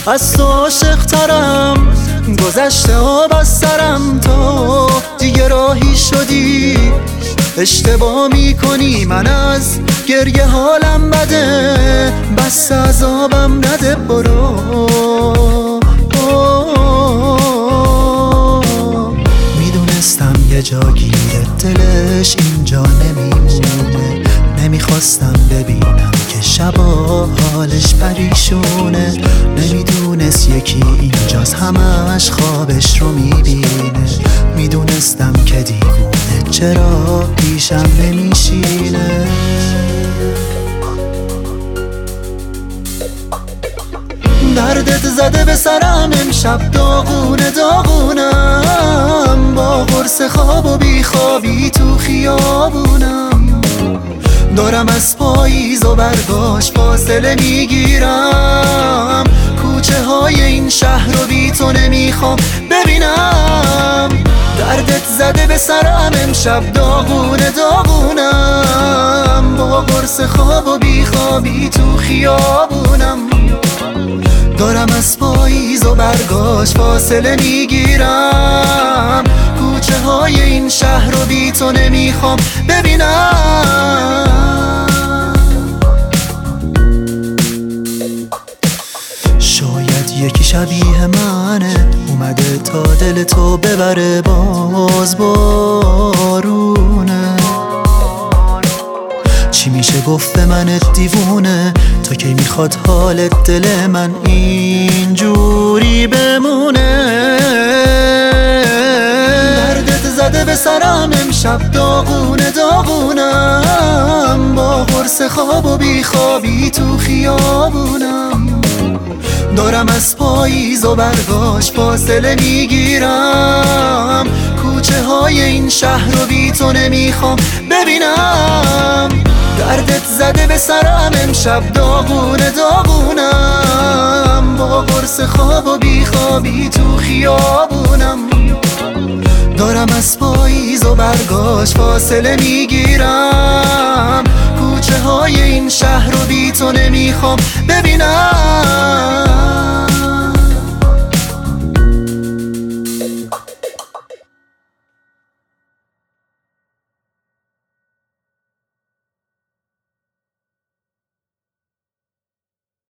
از تو عاشق ترم، گذشته ها بس سرم، تو دیگه راهی شدی. اشتباه میکنی، من از گریه حالم بده، بس عذابم نده برو. میدونستم یه جا گیره دلش اینجا نمیمونه، نمیخواستم ببینم که شبا حالش پریشونه. نمیدونست یکی اینجاست همش خوابش رو میبینه، میدونستم که دیوونه چرا پیشم نمیشینه. دردت زده به سرم امشب، داغونه داغونم، با قرص خواب و بیخوابی تو خیابونم. دارم از پاییز و برگاش فاصله میگیرم، کوچه های این شهر رو بی تو نمیخوام ببینم. دردت زده به سرم امشب، داغونه داغونم، با قرص خواب و بیخوابی تو خیابونم. دارم از پاییز و برگاش فاصله میگیرم، کوچه های این شهر رو بی تو نمیخوام ببینم. شاید یکی شبیه منه اومده تا دل تو ببره، باز بارونه. چی میشه گفت به من دیوونه، تا کی میخواد حال دل من اینجوری بمونه. دردت زده به سرم امشب، داغونه داغونم، با قرص خواب و بیخوابی تو خیابونم. دارم از پاییز و برگاش فاصله میگیرم، کوچه های این شهر رو بی تو نمیخوام ببینم. دردت زده به سرم امشب، داغونه داغونم، با قرص خواب و بیخوابی تو خیابونم. دارم از پاییز و برگاش فاصله میگیرم، کوچه های این شهر رو بی تو نمیخوام ببینم.